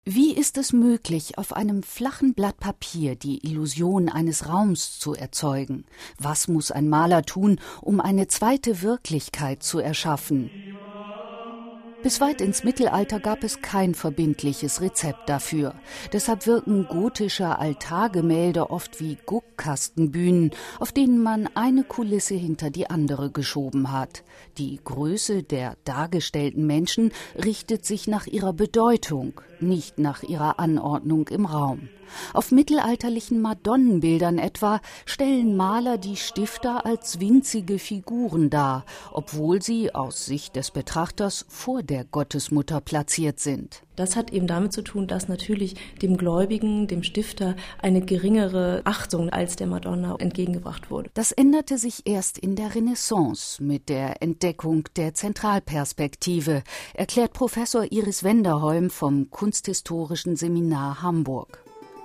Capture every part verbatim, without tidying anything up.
Wie ist es möglich, auf einem flachen Blatt Papier die Illusion eines Raums zu erzeugen? Was muss ein Maler tun, um eine zweite Wirklichkeit zu erschaffen? Bis weit ins Mittelalter gab es kein verbindliches Rezept dafür. Deshalb wirken gotische Altargemälde oft wie Guckkastenbühnen, auf denen man eine Kulisse hinter die andere geschoben hat. Die Größe der dargestellten Menschen richtet sich nach ihrer Bedeutung, nicht nach ihrer Anordnung im Raum. Auf mittelalterlichen Madonnenbildern etwa stellen Maler die Stifter als winzige Figuren dar, obwohl sie aus Sicht des Betrachters vor der Gottesmutter platziert sind. Das hat eben damit zu tun, dass natürlich dem Gläubigen, dem Stifter, eine geringere Achtung als der Madonna entgegengebracht wurde. Das änderte sich erst in der Renaissance mit der Entdeckung der Zentralperspektive, erklärt Professor Iris Wenderholm vom Kunsthistorischen Seminar Hamburg.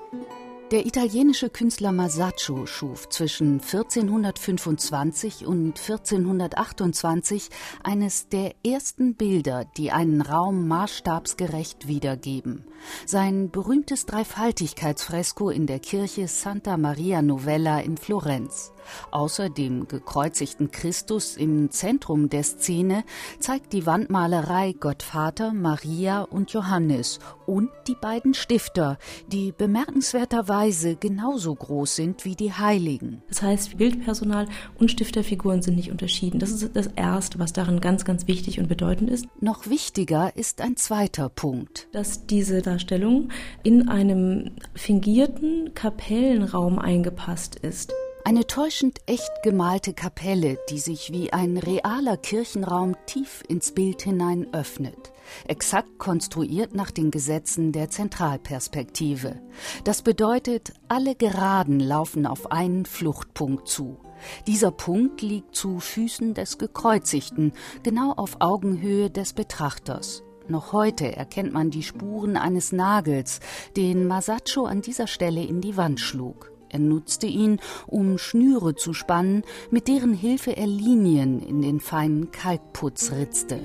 Der italienische Künstler Masaccio schuf zwischen vierzehnhundertfünfundzwanzig und vierzehnhundertachtundzwanzig eines der ersten Bilder, die einen Raum maßstabsgerecht wiedergeben. Sein berühmtes Dreifaltigkeitsfresko in der Kirche Santa Maria Novella in Florenz. Außer dem gekreuzigten Christus im Zentrum der Szene zeigt die Wandmalerei Gott Vater, Maria und Johannes und die beiden Stifter, die bemerkenswerterweise genauso groß sind wie die Heiligen. Das heißt, Bildpersonal und Stifterfiguren sind nicht unterschieden. Das ist das Erste, was darin ganz, ganz wichtig und bedeutend ist. Noch wichtiger ist ein zweiter Punkt. Dass diese Darstellung in einem fingierten Kapellenraum eingepasst ist. Eine täuschend echt gemalte Kapelle, die sich wie ein realer Kirchenraum tief ins Bild hinein öffnet. Exakt konstruiert nach den Gesetzen der Zentralperspektive. Das bedeutet, alle Geraden laufen auf einen Fluchtpunkt zu. Dieser Punkt liegt zu Füßen des Gekreuzigten, genau auf Augenhöhe des Betrachters. Noch heute erkennt man die Spuren eines Nagels, den Masaccio an dieser Stelle in die Wand schlug. Er nutzte ihn, um Schnüre zu spannen, mit deren Hilfe er Linien in den feinen Kalkputz ritzte.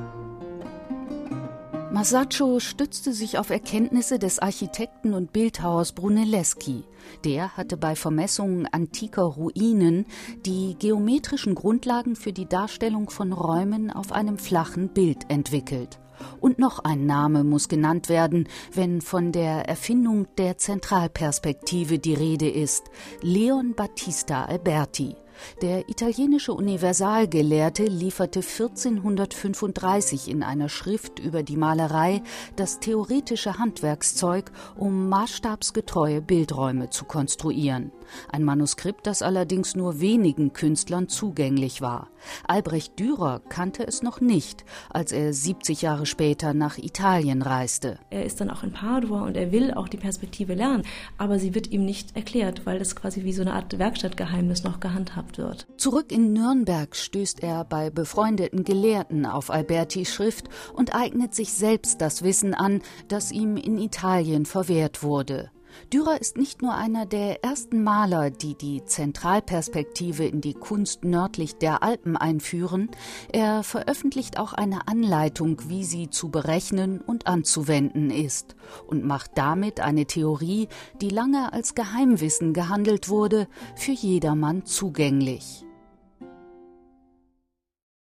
Masaccio stützte sich auf Erkenntnisse des Architekten und Bildhauers Brunelleschi. Der hatte bei Vermessungen antiker Ruinen die geometrischen Grundlagen für die Darstellung von Räumen auf einem flachen Bild entwickelt. Und noch ein Name muss genannt werden, wenn von der Erfindung der Zentralperspektive die Rede ist: Leon Battista Alberti. Der italienische Universalgelehrte lieferte vierzehnhundertfünfunddreißig in einer Schrift über die Malerei das theoretische Handwerkszeug, um maßstabsgetreue Bildräume zu konstruieren. Ein Manuskript, das allerdings nur wenigen Künstlern zugänglich war. Albrecht Dürer kannte es noch nicht, als er siebzig Jahre später nach Italien reiste. Er ist dann auch in Padua und er will auch die Perspektive lernen, aber sie wird ihm nicht erklärt, weil das quasi wie so eine Art Werkstattgeheimnis noch gehandhabt wird. Zurück in Nürnberg stößt er bei befreundeten Gelehrten auf Albertis Schrift und eignet sich selbst das Wissen an, das ihm in Italien verwehrt wurde. Dürer ist nicht nur einer der ersten Maler, die die Zentralperspektive in die Kunst nördlich der Alpen einführen, er veröffentlicht auch eine Anleitung, wie sie zu berechnen und anzuwenden ist, und macht damit eine Theorie, die lange als Geheimwissen gehandelt wurde, für jedermann zugänglich.